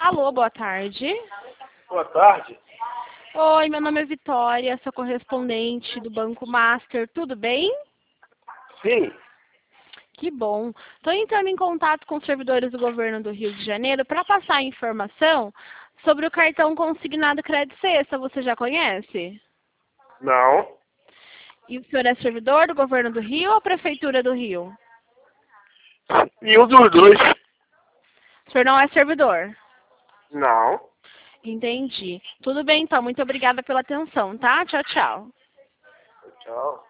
Alô, boa tarde. Boa tarde. Oi, meu nome é Vitória, sou correspondente do Banco Master, tudo bem? Sim. Que bom. Estou entrando em contato com os servidores do governo do Rio de Janeiro para passar a informação sobre o cartão consignado Crédito Sexta. Você já conhece? Não. E o senhor é servidor do governo do Rio ou Prefeitura do Rio? E um dos dois. O senhor não é servidor? Não. Entendi. Tudo bem, então. Muito obrigada pela atenção, tá? Tchau, tchau. Tchau.